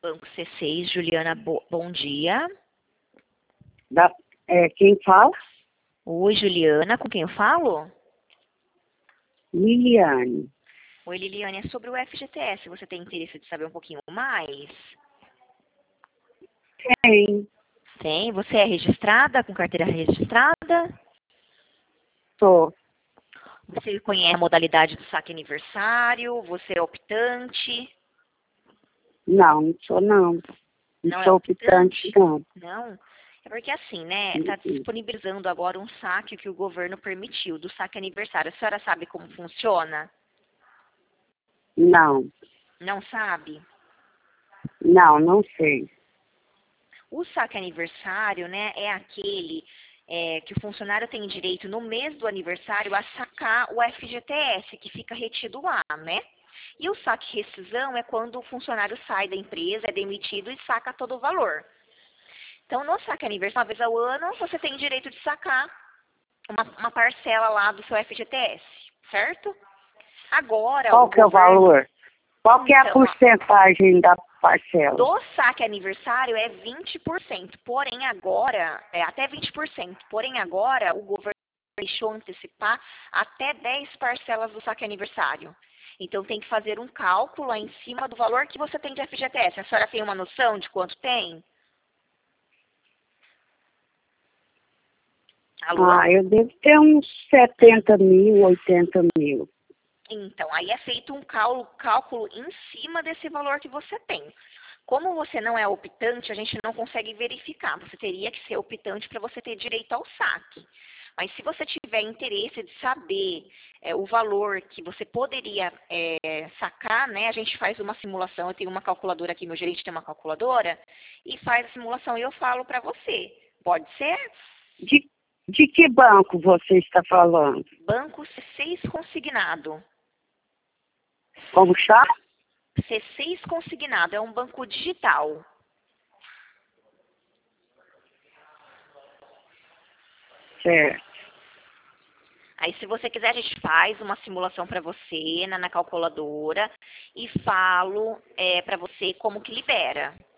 Banco C6, Juliana, bom dia. Quem fala? Oi, Juliana, com quem eu falo? Liliane. Oi, Liliane, é sobre o FGTS. Você tem interesse de saber um pouquinho mais? Tem. Tem. Você é registrada, com carteira registrada? Tô. Você conhece a modalidade do saque aniversário? Você é optante? Não sou não. Não é Sou optante? optante, não. Não? É porque assim, né, está disponibilizando agora um saque que o governo permitiu, do saque aniversário. A senhora sabe como funciona? Não. Não sabe? Não sei. O saque aniversário, né, é aquele que o funcionário tem direito no mês do aniversário a sacar o FGTS, que fica retido lá, né? E o saque rescisão é quando o funcionário sai da empresa, é demitido e saca todo o valor. Então, no saque aniversário, uma vez ao ano, você tem direito de sacar uma parcela lá do seu FGTS, certo? Agora, Qual que é o valor? Qual que é a Então, porcentagem da parcela? do saque aniversário é 20%, porém agora, até 20%, porém agora o governo deixou antecipar até 10 parcelas do saque aniversário. Então tem que fazer um cálculo lá em cima do valor que você tem de FGTS. A senhora tem uma noção de quanto tem? Alô? Eu devo ter uns 70 mil, 80 mil. Então, aí é feito um cálculo em cima desse valor que você tem. Como você não é optante, a gente não consegue verificar. Você teria que ser optante para você ter direito ao saque. Mas se você tiver interesse de saber o valor que você poderia sacar, né? A gente faz uma simulação. Eu tenho uma calculadora aqui, meu gerente tem uma calculadora, e faz a simulação e eu falo para você. Pode ser? De que banco você está falando? Banco C6 consignado. Como chama? C6 consignado, é um banco digital. Certo. Aí, se você quiser, a gente faz uma simulação para você na calculadora e falo para você como que libera.